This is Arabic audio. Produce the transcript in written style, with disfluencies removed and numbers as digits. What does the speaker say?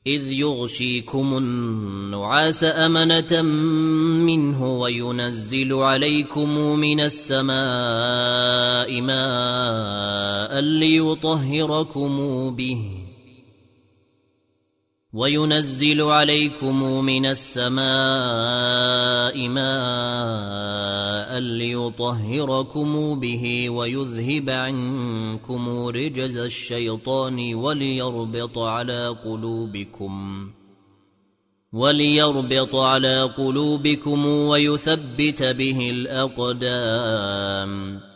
إذ يغشيكم النعاس أمنة منه وينزل عليكم من السماء ماء ليطهركم به ويذهب عنكم رجز الشيطان وليربط على قلوبكم ويثبت به الأقدام